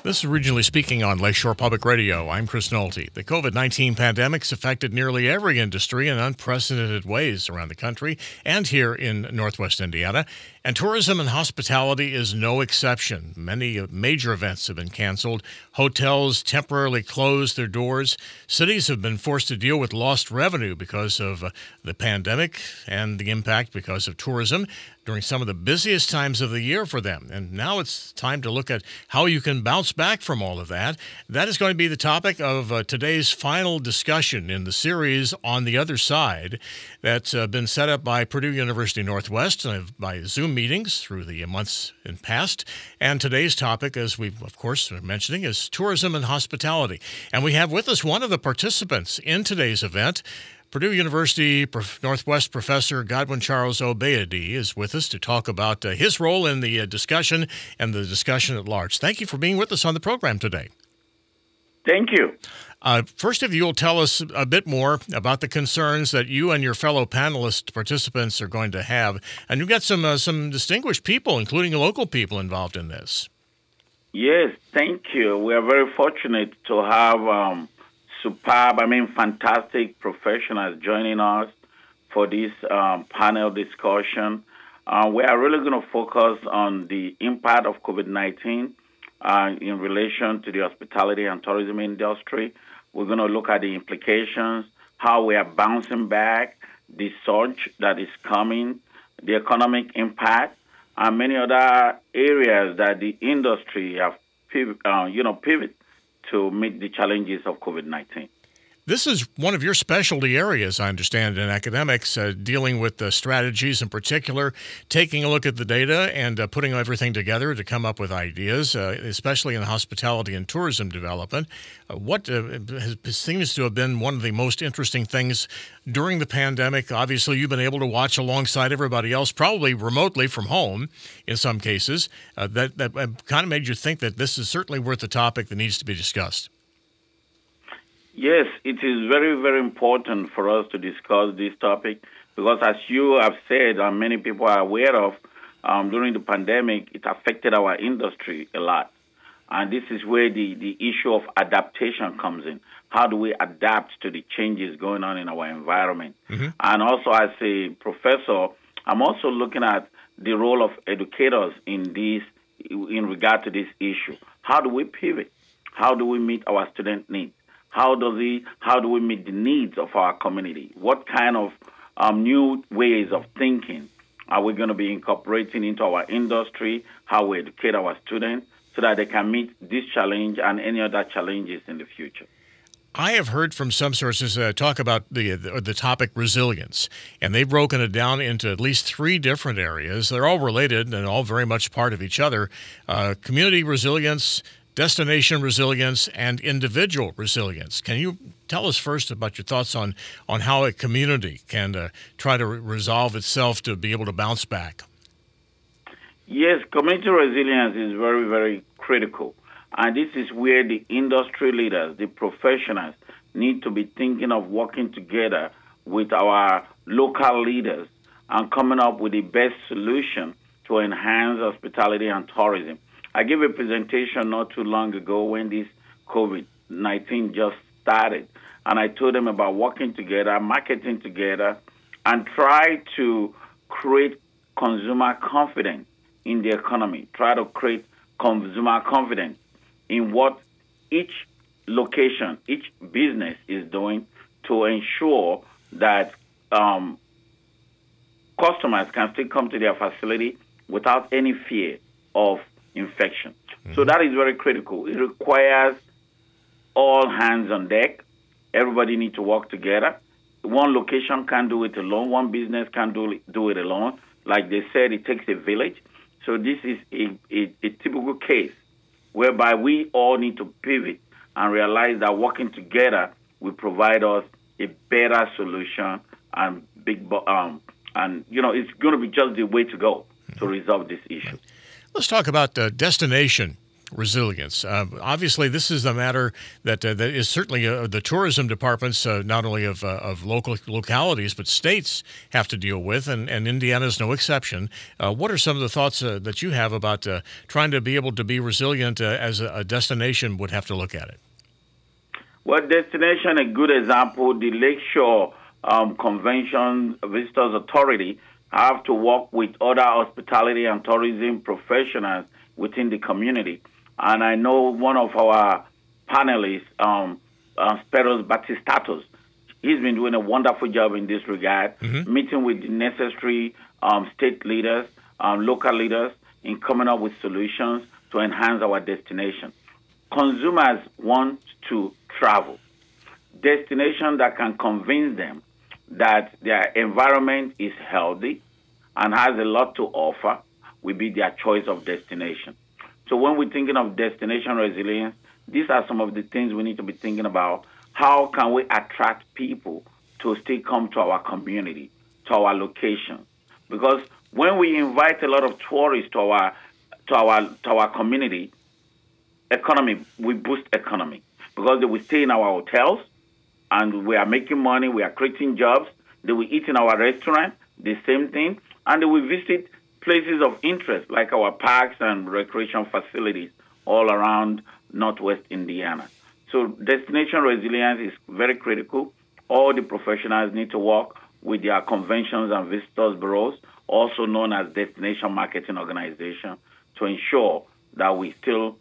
This is Originally Speaking on Lakeshore Public Radio. I'm Chris Nolte. The COVID-19 pandemic's affected nearly every industry in unprecedented ways around the country and here in Northwest Indiana. And tourism and hospitality is no exception. Many major events have been canceled. Hotels temporarily closed their doors. Cities have been forced to deal with lost revenue because of the pandemic and the impact because of tourism during some of the busiest times of the year for them. And now it's time to look at how you can bounce back from all of that. That is going to be the topic of today's final discussion in the series On the Other Side that's been set up by Purdue University Northwest by Zoom meetings through the months in past. And today's topic, as we, of course, are mentioning, is tourism and hospitality. And we have with us one of the participants in today's event. Purdue University Northwest Professor Godwin Charles Obeidi is with us to talk about his role in the discussion and the discussion at large. Thank you for being with us on the program today. Thank you. First, if you'll tell us a bit more about the concerns that you and your fellow panelist participants are going to have. And you've got some distinguished people, including local people, involved in this. Yes, thank you. We are very fortunate to have fantastic professionals joining us for this panel discussion. We are really going to focus on the impact of COVID-19 in relation to the hospitality and tourism industry. We're going to look at the implications, how we are bouncing back, the surge that is coming, the economic impact, and many other areas that the industry have pivot to meet the challenges of COVID-19. This is one of your specialty areas, I understand, in academics, dealing with the strategies in particular, taking a look at the data and putting everything together to come up with ideas, especially in hospitality and tourism development. What seems to have been one of the most interesting things during the pandemic? Obviously, you've been able to watch alongside everybody else, probably remotely from home in some cases. That kind of made you think that this is certainly worth a topic that needs to be discussed. Yes, it is very, very important for us to discuss this topic because, as you have said, and many people are aware of, during the pandemic, it affected our industry a lot. And this is where the issue of adaptation comes in. How do we adapt to the changes going on in our environment? Mm-hmm. And also, as a professor, I'm also looking at the role of educators in regard to this issue. How do we pivot? How do we meet our student needs? How do we meet the needs of our community? What kind of new ways of thinking are we going to be incorporating into our industry? How we educate our students so that they can meet this challenge and any other challenges in the future? I have heard from some sources talk about the topic resilience, and they've broken it down into at least 3 different areas. They're all related and all very much part of each other. Community resilience, destination resilience, and individual resilience. Can you tell us first about your thoughts on how a community can try to resolve itself to be able to bounce back? Yes, community resilience is very, very critical. And this is where the industry leaders, the professionals, need to be thinking of working together with our local leaders and coming up with the best solution to enhance hospitality and tourism. I gave a presentation not too long ago when this COVID-19 just started, and I told them about working together, marketing together, and try to create consumer confidence in the economy, try to create consumer confidence in what each location, each business is doing to ensure that customers can still come to their facility without any fear of infection. Mm-hmm. So that is very critical. It requires all hands on deck. Everybody needs to work together. One location can't do it alone. One business can't do it alone. Like they said, it takes a village. So this is a typical case whereby we all need to pivot and realize that working together will provide us a better solution and it's going to be just the way to go to resolve this issue. Let's talk about destination Resilience. Obviously, this is a matter that is certainly the tourism departments, not only of localities but states, have to deal with, and Indiana is no exception. What are some of the thoughts that you have about trying to be able to be resilient as a destination would have to look at it? Well, destination, a good example, the Lakeshore Convention Visitors Authority have to work with other hospitality and tourism professionals within the community. And I know one of our panelists, Speros Batistatos, he's been doing a wonderful job in this regard, meeting with the necessary state leaders, local leaders, in coming up with solutions to enhance our destination. Consumers want to travel. Destination that can convince them that their environment is healthy and has a lot to offer will be their choice of destination. So when we're thinking of destination resilience, these are some of the things we need to be thinking about. How can we attract people to still come to our community, to our location? Because when we invite a lot of tourists to our community, we boost economy because they will stay in our hotels and we are making money, we are creating jobs. They will eat in our restaurant, the same thing, and they will visit places of interest like our parks and recreation facilities all around Northwest Indiana. So destination resilience is very critical. All the professionals need to work with their conventions and visitors bureaus, also known as destination marketing organization, to ensure that we still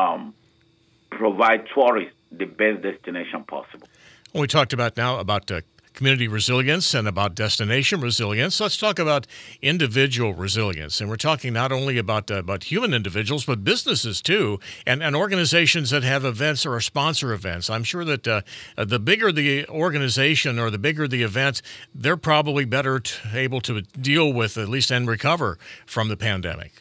provide tourists the best destination possible. Well, we talked about community resilience and about destination resilience. Let's talk about individual resilience. And we're talking not only about human individuals, but businesses too, and organizations that have events or sponsor events. I'm sure that the bigger the organization or the bigger the event, they're probably better able to deal with at least and recover from the pandemic.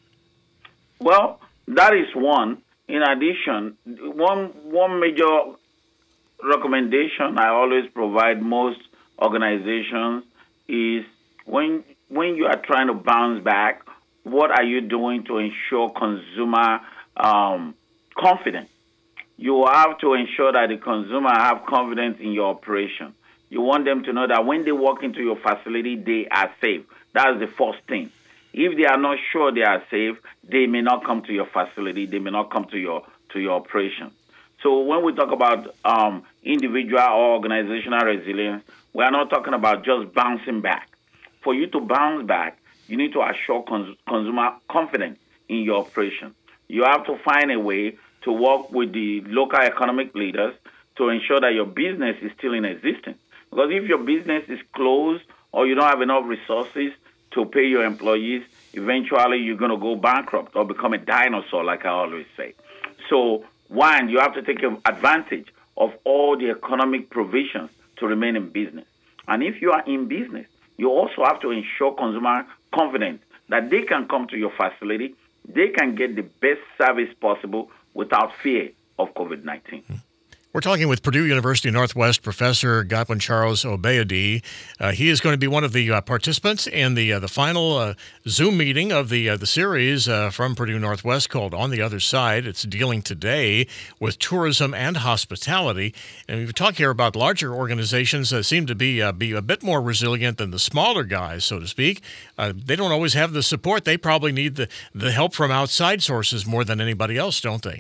Well, that is one. In addition, one major recommendation I always provide most organizations is when you are trying to bounce back, what are you doing to ensure consumer confidence? You have to ensure that the consumer have confidence in your operation. You want them to know that when they walk into your facility, they are safe. That's the first thing. If they are not sure they are safe, they may not come to your facility. They may not come to your operation. So when we talk about individual or organizational resilience, we are not talking about just bouncing back. For you to bounce back, you need to assure consumer confidence in your operation. You have to find a way to work with the local economic leaders to ensure that your business is still in existence. Because if your business is closed or you don't have enough resources to pay your employees, eventually you're going to go bankrupt or become a dinosaur, like I always say. So, one, you have to take advantage of all the economic provisions to remain in business. And if you are in business, you also have to ensure consumer confidence that they can come to your facility, they can get the best service possible without fear of COVID-19. We're talking with Purdue University Northwest Professor Godwin Charles Obeidi. He is going to be one of the participants in the final Zoom meeting of the series from Purdue Northwest called On the Other Side. It's dealing today with tourism and hospitality. And we've talked here about larger organizations that seem to be a bit more resilient than the smaller guys, so to speak. They don't always have the support. They probably need the help from outside sources more than anybody else, don't they?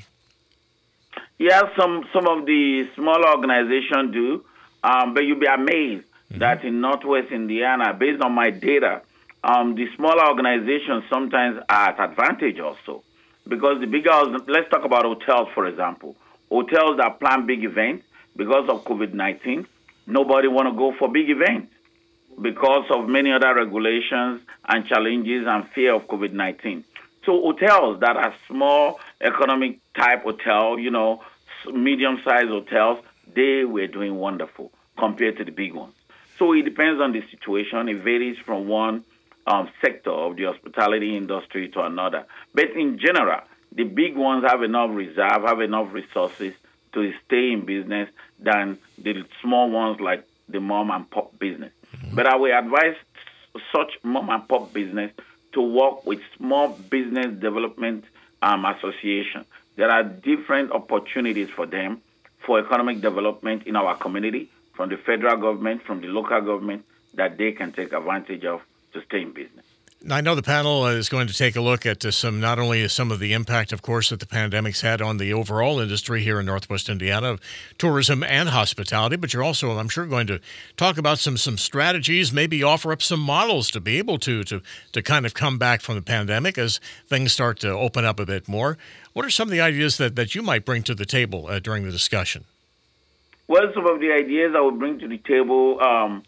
Yeah, some of the smaller organizations do, but you'll be amazed that in Northwest Indiana, based on my data, the smaller organizations sometimes are at advantage also. Because the bigger, let's talk about hotels, for example. Hotels that plan big events because of COVID-19, nobody want to go for big events because of many other regulations and challenges and fear of COVID-19. So hotels that are small economic type hotel, medium-sized hotels, they were doing wonderful compared to the big ones. So it depends on the situation. It varies from one sector of the hospitality industry to another. But in general, the big ones have enough reserve, have enough resources to stay in business than the small ones like the mom and pop business. But I will advise such mom and pop business to work with small business development association. There are different opportunities for them for economic development in our community, from the federal government, from the local government, that they can take advantage of to stay in business. Now, I know the panel is going to take a look at not only some of the impact, of course, that the pandemic's had on the overall industry here in Northwest Indiana of tourism and hospitality, but you're also, I'm sure, going to talk about some strategies, maybe offer up some models to be able to kind of come back from the pandemic as things start to open up a bit more. What are some of the ideas that you might bring to the table during the discussion? Well, some of the ideas I would bring to the table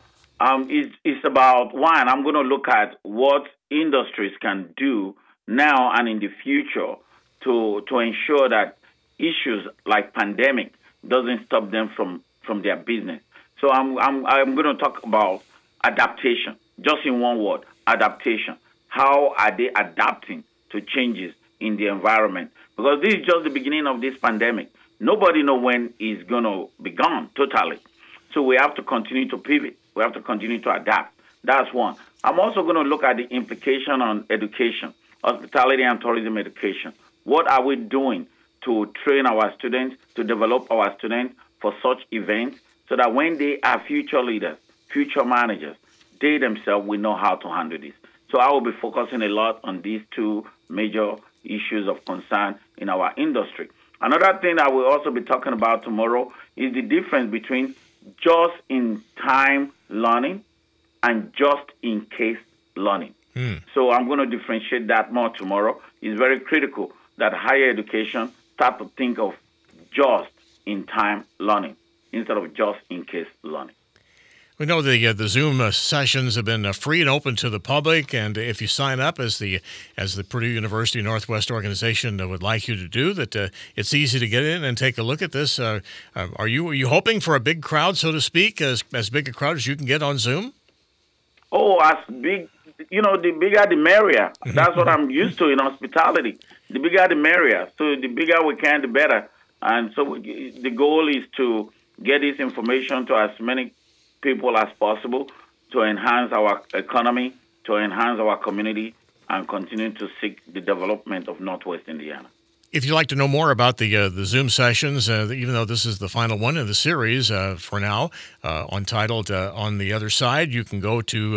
is about, one, I'm going to look at what industries can do now and in the future to ensure that issues like pandemic doesn't stop them from their business. So I'm going to talk about adaptation, just in one word, adaptation. How are they adapting to changes in the environment? Because this is just the beginning of this pandemic. Nobody knows when it's going to be gone totally. So we have to continue to pivot. We have to continue to adapt. That's one. I'm also going to look at the implication on education, hospitality and tourism education. What are we doing to train our students, to develop our students for such events so that when they are future leaders, future managers, they themselves will know how to handle this. So I will be focusing a lot on these two major issues of concern in our industry. Another thing I will also be talking about tomorrow is the difference between just-in-time learning and just-in-case learning. So I'm going to differentiate that more tomorrow. It's very critical that higher education start to think of just-in-time learning instead of just-in-case learning. We know the Zoom sessions have been free and open to the public, and if you sign up as the Purdue University Northwest organization would like you to do, that it's easy to get in and take a look at this. Are you hoping for a big crowd, so to speak, as big a crowd as you can get on Zoom? Oh, as big, the bigger the merrier. That's what I'm used to in hospitality. The bigger the merrier. So the bigger we can, the better. And so the goal is to get this information to as many people as possible to enhance our economy, to enhance our community, and continue to seek the development of Northwest Indiana. If you'd like to know more about the Zoom sessions, even though this is the final one in the series for now, untitled On the Other Side, you can go to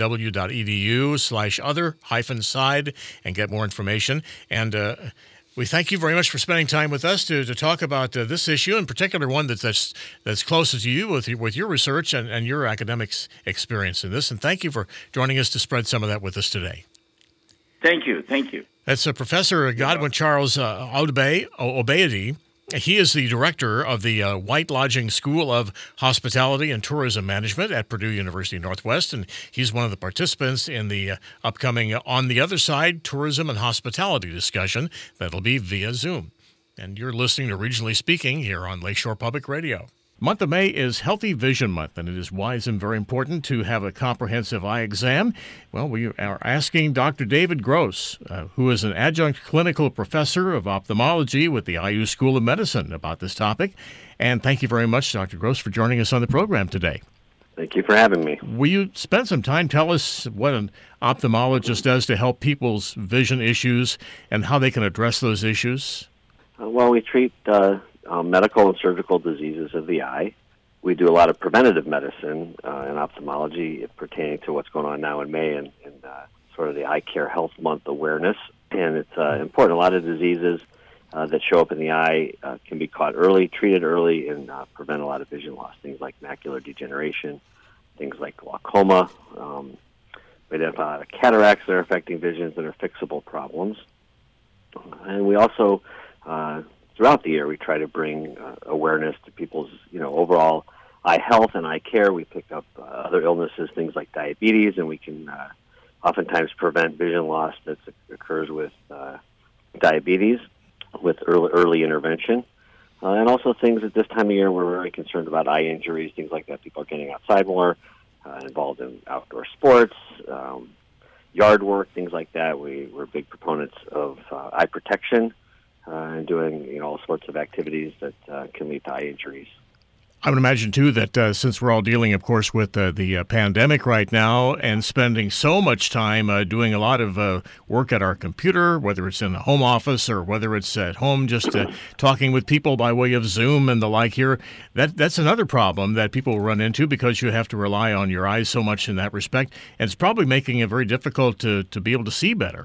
pnw.edu/other-side and get more information. And we thank you very much for spending time with us to talk about this issue, in particular one that's closest to you with your research and your academics experience in this. And thank you for joining us to spread some of that with us today. Thank you. Thank you. That's Professor Godwin Charles Obeidi. He is the director of the White Lodging School of Hospitality and Tourism Management at Purdue University Northwest, and he's one of the participants in the upcoming On the Other Side Tourism and Hospitality discussion that'll be via Zoom. And you're listening to Regionally Speaking here on Lakeshore Public Radio. Month of May is Healthy Vision Month, and it is wise and very important to have a comprehensive eye exam. Well, we are asking Dr. David Gross, who is an adjunct clinical professor of ophthalmology with the IU School of Medicine, about this topic. And thank you very much, Dr. Gross, for joining us on the program today. Thank you for having me. Will you spend some time, tell us what an ophthalmologist does to help people's vision issues and how they can address those issues? Well, we treat medical and surgical diseases of the eye. We do a lot of preventative medicine in ophthalmology pertaining to what's going on now in May and sort of the Eye Care Health Month awareness. And it's important. A lot of diseases that show up in the eye can be caught early, treated early, and prevent a lot of vision loss. Things like macular degeneration, things like glaucoma. We identify a lot of cataracts that are affecting visions that are fixable problems. And we also throughout the year, we try to bring awareness to people's, overall eye health and eye care. We pick up other illnesses, things like diabetes, and we can oftentimes prevent vision loss that occurs with diabetes with early intervention. And also things at this time of year, we're very concerned about eye injuries, things like that. People are getting outside more, involved in outdoor sports, yard work, things like that. We're big proponents of eye protection. And doing all sorts of activities that can lead to eye injuries. I would imagine, too, that since we're all dealing, of course, with the pandemic right now and spending so much time doing a lot of work at our computer, whether it's in the home office or whether it's at home just talking with people by way of Zoom and the like here, that's another problem that people run into because you have to rely on your eyes so much in that respect. And it's probably making it very difficult to be able to see better.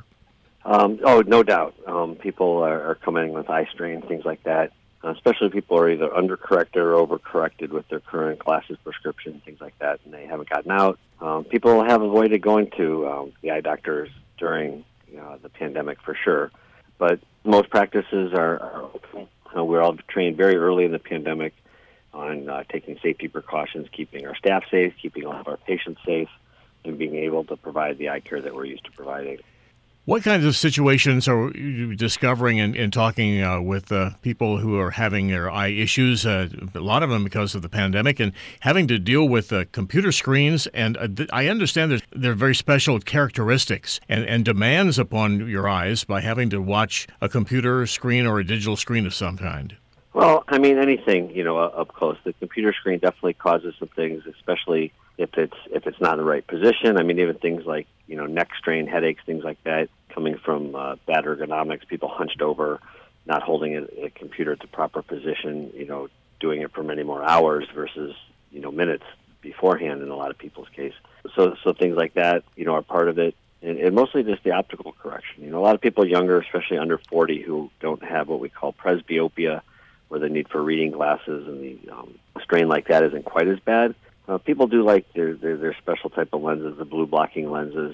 No doubt. People are coming in with eye strain, things like that. Especially people are either undercorrected or overcorrected with their current glasses prescription, things like that, and they haven't gotten out. People have avoided going to the eye doctors during the pandemic for sure, but most practices are open. We're all trained very early in the pandemic on taking safety precautions, keeping our staff safe, keeping all of our patients safe, and being able to provide the eye care that we're used to providing. What kinds of situations are you discovering in talking with people who are having their eye issues, a lot of them because of the pandemic, and having to deal with computer screens? And I understand there are very special characteristics and demands upon your eyes by having to watch a computer screen or a digital screen of some kind. Well, I mean, anything, up close. The computer screen definitely causes some things, especially if it's not in the right position. I mean, even things like, neck strain, headaches, things like that, coming from bad ergonomics, people hunched over, not holding a computer at the proper position, doing it for many more hours versus, minutes beforehand in a lot of people's case. So things like that, are part of it. And mostly just the optical correction. A lot of people younger, especially under 40, who don't have what we call presbyopia, where the need for reading glasses and the strain like that isn't quite as bad. People do like their special type of lenses, the blue blocking lenses.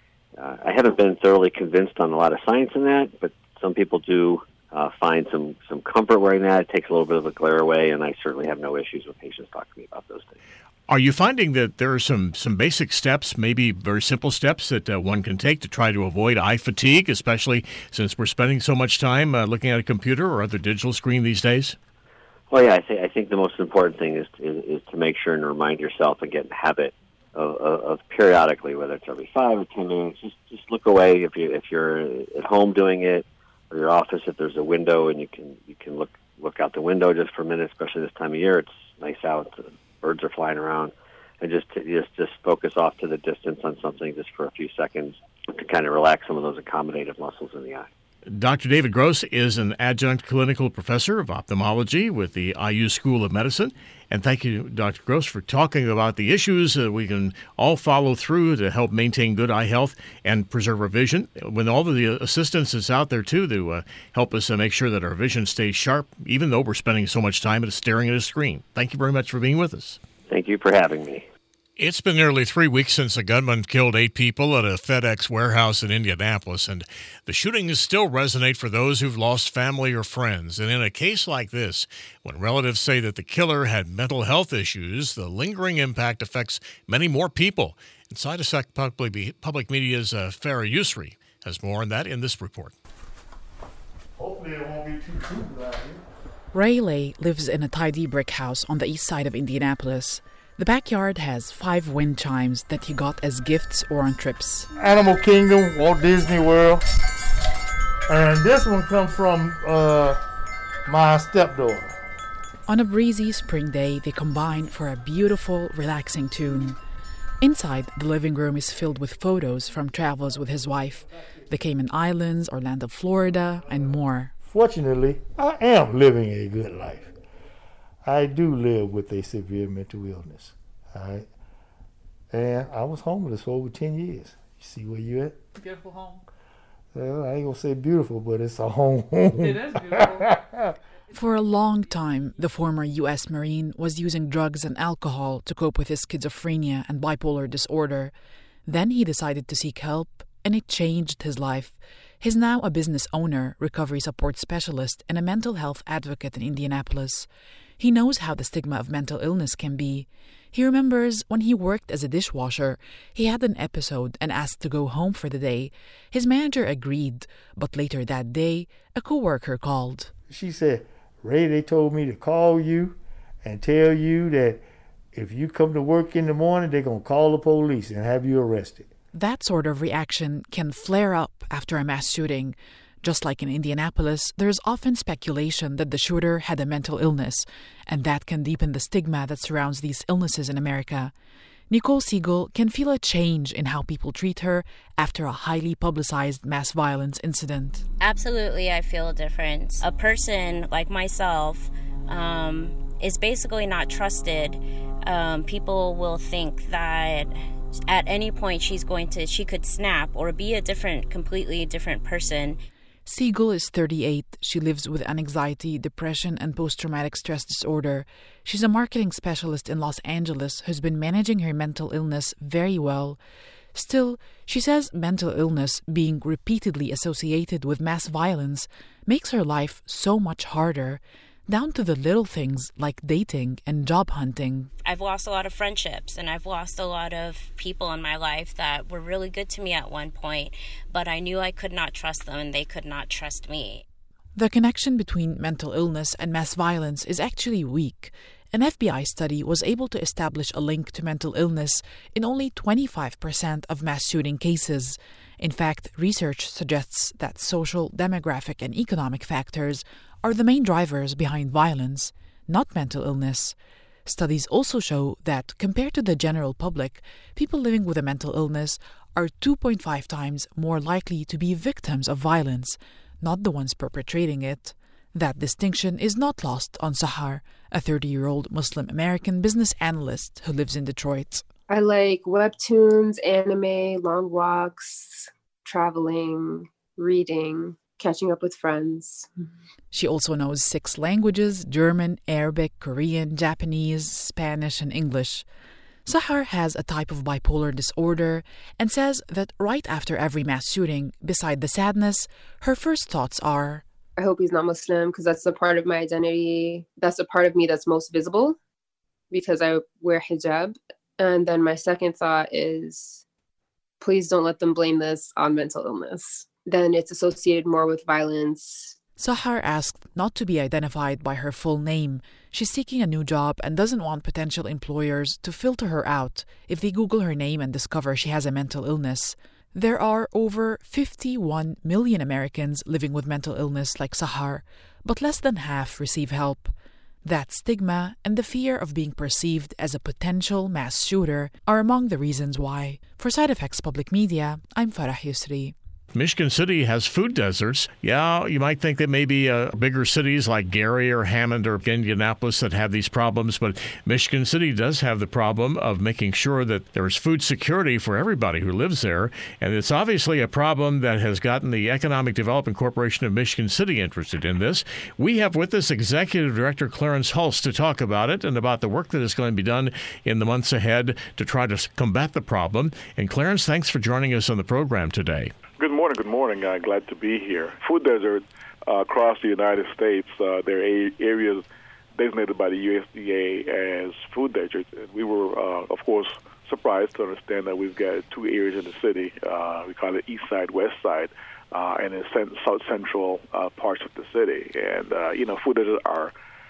I haven't been thoroughly convinced on a lot of science in that, but some people do find some comfort wearing that. It takes a little bit of a glare away, and I certainly have no issues with patients talking to me about those things. Are you finding that there are some basic steps, maybe very simple steps that one can take to try to avoid eye fatigue, especially since we're spending so much time looking at a computer or other digital screen these days? Well, yeah, I think the most important thing is to make sure and remind yourself and get in the habit of periodically, whether it's every 5 or 10 minutes, just look away if you're at home doing it, or your office if there's a window and you can look out the window just for a minute, especially this time of year. It's nice out, the birds are flying around, and just focus off to the distance on something just for a few seconds to kind of relax some of those accommodative muscles in the eye. Dr. David Gross is an adjunct clinical professor of ophthalmology with the IU School of Medicine. And thank you, Dr. Gross, for talking about the issues we can all follow through to help maintain good eye health and preserve our vision. When all of the assistance is out there, too, to help us make sure that our vision stays sharp, even though we're spending so much time staring at a screen. Thank you very much for being with us. Thank you for having me. It's been nearly 3 weeks since a gunman killed 8 people at a FedEx warehouse in Indianapolis, and the shootings still resonate for those who've lost family or friends. And in a case like this, when relatives say that the killer had mental health issues, the lingering impact affects many more people. And Side-Effect Public Media's Farah Yusri has more on that in this report. Hopefully it won't be too cool out here. Ray lives in a tidy brick house on the east side of Indianapolis. The backyard has 5 wind chimes that he got as gifts or on trips. Animal Kingdom, Walt Disney World. And this one comes from my stepdaughter. On a breezy spring day, they combine for a beautiful, relaxing tune. Inside, the living room is filled with photos from travels with his wife, the Cayman Islands, Orlando, Florida, and more. Fortunately, I am living a good life. I do live with a severe mental illness. All right? And I was homeless for over 10 years. You see where you at? Beautiful home. Well, I ain't going to say beautiful, but it's a home. It is beautiful. For a long time, the former U.S. Marine was using drugs and alcohol to cope with his schizophrenia and bipolar disorder. Then he decided to seek help, and it changed his life. He's now a business owner, recovery support specialist, and a mental health advocate in Indianapolis. He knows how the stigma of mental illness can be. He remembers when he worked as a dishwasher, he had an episode and asked to go home for the day. His manager agreed, but later that day, a coworker called. She said, Ray, they told me to call you and tell you that if you come to work in the morning, they're going to call the police and have you arrested. That sort of reaction can flare up after a mass shooting. Just like in Indianapolis, there's often speculation that the shooter had a mental illness, and that can deepen the stigma that surrounds these illnesses in America. Nicole Siegel can feel a change in how people treat her after a highly publicized mass violence incident. Absolutely, I feel a difference. A person like myself is basically not trusted. People will think that at any point she could snap or be a completely different person. Siegel is 38. She lives with anxiety, depression, and post-traumatic stress disorder. She's a marketing specialist in Los Angeles who's been managing her mental illness very well. Still, she says mental illness being repeatedly associated with mass violence makes her life so much harder, down to the little things like dating and job hunting. I've lost a lot of friendships, and I've lost a lot of people in my life that were really good to me at one point, but I knew I could not trust them and they could not trust me. The connection between mental illness and mass violence is actually weak. An FBI study was able to establish a link to mental illness in only 25% of mass shooting cases. In fact, research suggests that social, demographic, and economic factors are the main drivers behind violence, not mental illness. Studies also show that, compared to the general public, people living with a mental illness are 2.5 times more likely to be victims of violence, not the ones perpetrating it. That distinction is not lost on Sahar, a 30-year-old Muslim American business analyst who lives in Detroit. I like webtoons, anime, long walks, traveling, reading, catching up with friends. She also knows 6 languages: German, Arabic, Korean, Japanese, Spanish, and English. Sahar has a type of bipolar disorder and says that right after every mass shooting, beside the sadness, her first thoughts are, I hope he's not Muslim, because that's the part of my identity. That's the part of me that's most visible because I wear hijab. And then my second thought is, please don't let them blame this on mental illness. Then it's associated more with violence. Sahar asked not to be identified by her full name. She's seeking a new job and doesn't want potential employers to filter her out if they Google her name and discover she has a mental illness. There are over 51 million Americans living with mental illness like Sahar, but less than half receive help. That stigma and the fear of being perceived as a potential mass shooter are among the reasons why. For Side Effects Public Media, I'm Farah Yusri. Michigan City has food deserts. Yeah, you might think that maybe bigger cities like Gary or Hammond or Indianapolis that have these problems, but Michigan City does have the problem of making sure that there's food security for everybody who lives there, and it's obviously a problem that has gotten the Economic Development Corporation of Michigan City interested in this. We have with us Executive Director Clarence Hulse to talk about it and about the work that is going to be done in the months ahead to try to combat the problem. And Clarence, thanks for joining us on the program today. Good morning. Glad to be here. Food deserts across the United States, there are areas designated by the USDA as food deserts. And we were, of course, surprised to understand that we've got 2 areas in the city. We call it East Side, West Side, and in South Central parts of the city. And, food deserts are,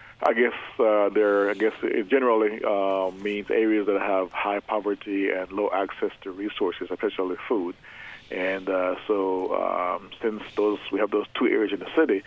it generally means areas that have high poverty and low access to resources, especially food. And since we have those 2 areas in the city,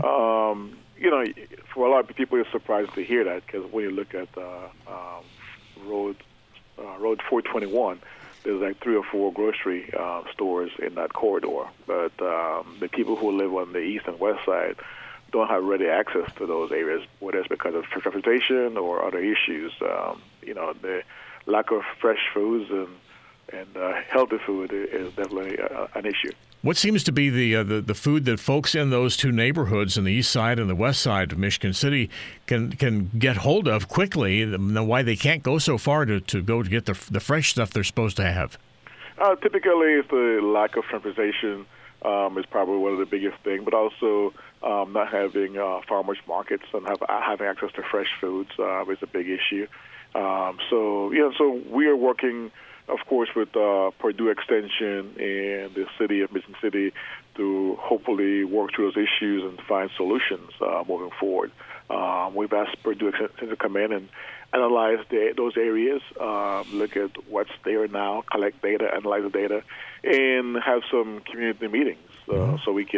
for a lot of people, it's surprising to hear that, because when you look at Road 421, there's like 3 or 4 grocery stores in that corridor. But the people who live on the east and west side don't have ready access to those areas, whether it's because of transportation or other issues. The lack of fresh foods and healthy food is definitely an issue. What seems to be the food that folks in those 2 neighborhoods, in the east side and the west side of Michigan City, can get hold of quickly? Why they can't go so far to go to get the fresh stuff they're supposed to have? Typically, it's the lack of transportation is probably one of the biggest things, but also not having farmers markets and having access to fresh foods is a big issue. So we are working, of course, with Purdue Extension and the city of Michigan City to hopefully work through those issues and find solutions moving forward. We've asked Purdue Extension to come in and analyze those areas, look at what's there now, collect data, analyze the data, and have some community meetings so we can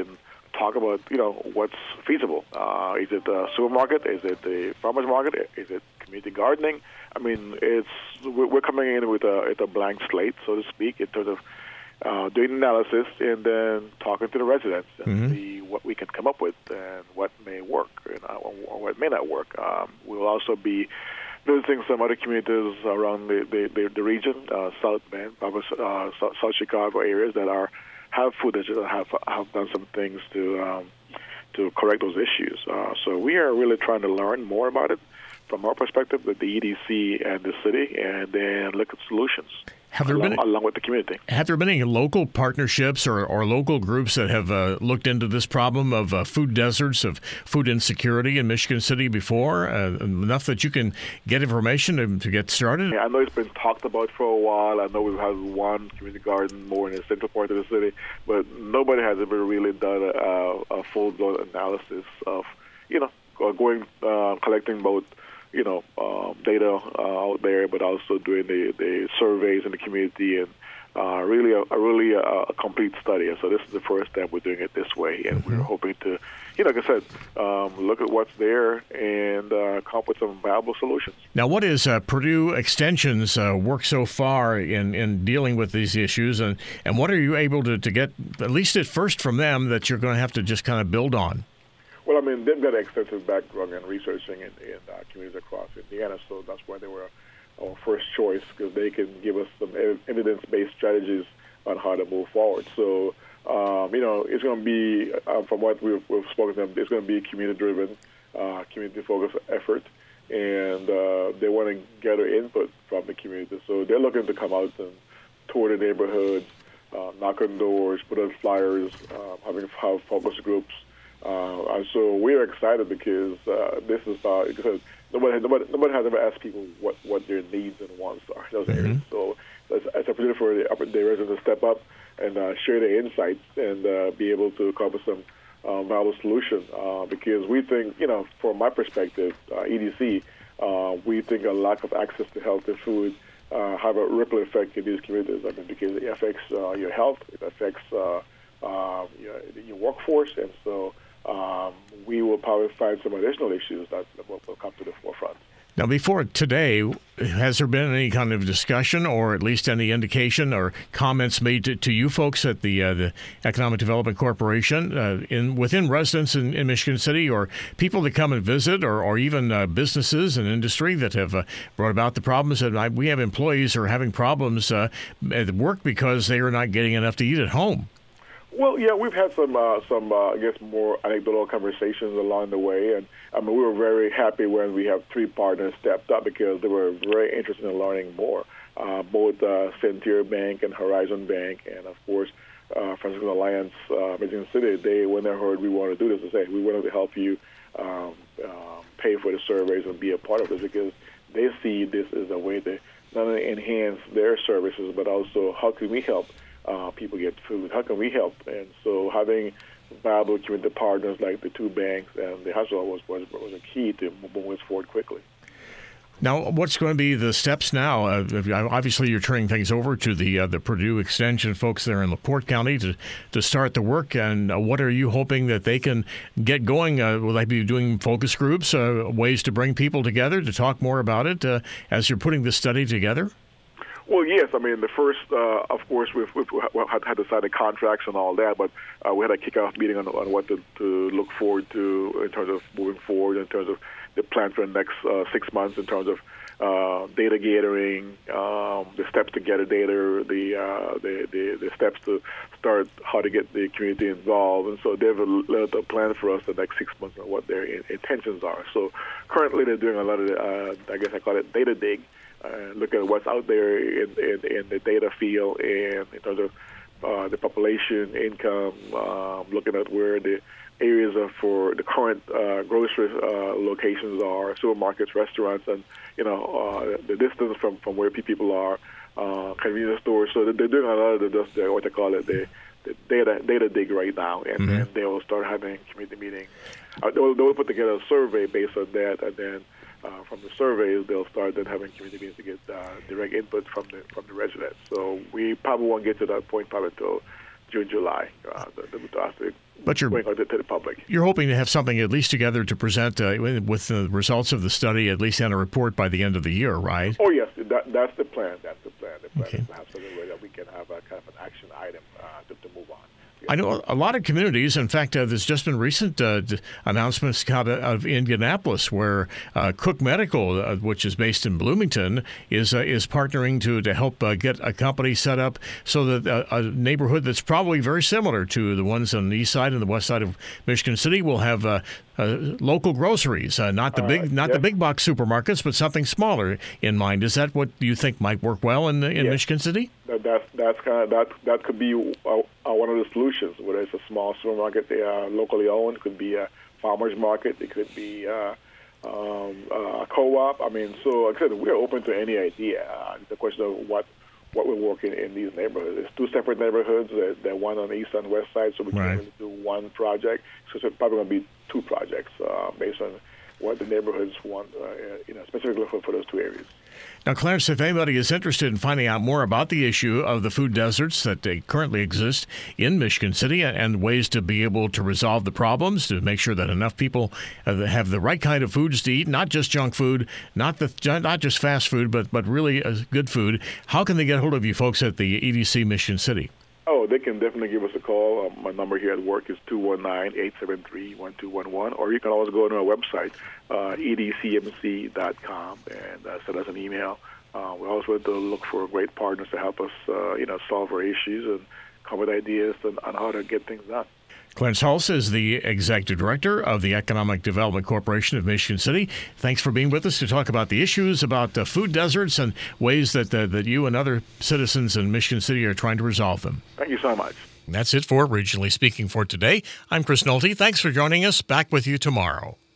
talk about, what's feasible. Is it a supermarket? Is it the farmer's market? Is it community gardening? I mean, we're coming in with a blank slate, so to speak, in terms of doing analysis and then talking to the residents and see what we can come up with and what may work or what may not work. We'll also be visiting some other communities around the region, South Bend, South Chicago areas that have footage that have done some things to correct those issues. So we are really trying to learn more about it from our perspective with the EDC and the city, and then look at solutions. Along with the community. Have there been any local partnerships or local groups that have looked into this problem of food deserts, of food insecurity in Michigan City before, enough that you can get information to get started? Yeah, I know it's been talked about for a while. I know we've had one community garden more in the central part of the city, but nobody has ever really done a full-blown analysis of, going, collecting both data out there, but also doing the surveys in the community and really a complete study. And so this is the first step. We're doing it this way, and we're hoping to, like I said, look at what's there and come up with some viable solutions. Now, what is Purdue Extension's work so far in dealing with these issues, and what are you able to get, at least at first from them, that you're going to have to just kind of build on? Well, I mean, they've got an extensive background in researching in communities across Indiana, so that's why they were our first choice, because they can give us some evidence-based strategies on how to move forward. So, it's going to be, from what we've spoken to them, it's going to be a community-driven, community-focused effort, and they want to gather input from the community. So they're looking to come out and tour the neighborhoods, knock on doors, put out flyers, have focus groups. And so we're excited because this is because nobody has ever asked people what their needs and wants are in those areas. So it's an opportunity for the residents to step up and share their insights and be able to come up with some viable solution. Because we think, from my perspective, EDC, we think a lack of access to healthy food have a ripple effect in these communities. I mean, because it affects your health, it affects your workforce, and so we will probably find some additional issues that will come to the forefront. Now, before today, has there been any kind of discussion or at least any indication or comments made to you folks at the Economic Development Corporation within residents in Michigan City, or people that come and visit, or even businesses and industry that have brought about the problems? And we have employees who are having problems at work because they are not getting enough to eat at home. Well, yeah, we've had some I guess, more anecdotal conversations along the way, and we were very happy when we have three partners stepped up because they were very interested in learning more. Both Centier Bank and Horizon Bank, and of course, Franciscan Alliance, Michigan City. When they heard we wanted to do this, they said, we wanted to help you pay for the surveys and be a part of this, because they see this as a way to not only enhance their services, but also how can we help people get food? How can we help? And so having viable community partners like the two banks and the hospital was a key to moving us forward quickly. Now, what's going to be the steps now? Obviously, you're turning things over to the Purdue Extension folks there in LaPorte County to start the work. And what are you hoping that they can get going? Will they be doing focus groups, ways to bring people together to talk more about it as you're putting this study together? Well, yes. I mean, the first, of course, we had to sign the contracts and all that, but we had a kickoff meeting on what to look forward to in terms of moving forward, in terms of the plan for the next 6 months, in terms of data gathering, the steps to gather data, the steps to start how to get the community involved. And so they've laid a plan for us the next 6 months on what their intentions are. So currently they're doing a lot of, I guess I call it data dig. Look at what's out there in the data field, and in terms of the population, income, looking at where the areas for the current grocery locations are, supermarkets, restaurants, and the distance from where people are, convenience stores. So they're doing a lot of what they call it the data dig right now, and then they will start having community meetings. They'll put together a survey based on that, and then from the surveys, they'll start then having community meetings to get direct input from the residents. So we probably won't get to that point probably until June, July. But going out to the public. You're hoping to have something at least together to present with the results of the study, at least in a report by the end of the year, right? Oh, yes. That's the plan. That's the plan. The plan is to have something where that we can have a kind of an action item to move on. I know a lot of communities. In fact, there's just been recent announcements out of Indianapolis where Cook Medical, which is based in Bloomington, is partnering to help get a company set up so that a neighborhood that's probably very similar to the ones on the east side and the west side of Michigan City will have local groceries, not the big box supermarkets, but something smaller in mind. Is that what you think might work well in Michigan City? That could be one of the solutions. Whether it's a small supermarket, they are locally owned. It could be a farmers market. It could be a co-op. I mean, so like I said, we're open to any idea. It's a question of what will work in these neighborhoods. It's two separate neighborhoods. They're one on the east and west side, so we can't really do one project. So it's probably going to be two projects based on what the neighborhoods want, specifically for those two areas. Now, Clarence, if anybody is interested in finding out more about the issue of the food deserts that currently exist in Michigan City and ways to be able to resolve the problems, to make sure that enough people have the right kind of foods to eat, not just junk food, not just fast food, but really good food, how can they get hold of you folks at the EDC Michigan City? Oh, they can definitely give us a call. My number here at work is 219-873-1211, or you can always go on our website, edcmc.com, and send us an email. We also have to look for great partners to help us, solve our issues and come with ideas on how to get things done. Clarence Hulse is the Executive Director of the Economic Development Corporation of Michigan City. Thanks for being with us to talk about the issues about food deserts and ways that you and other citizens in Michigan City are trying to resolve them. Thank you so much. That's it for Regionally Speaking for today. I'm Chris Nolte. Thanks for joining us. Back with you tomorrow.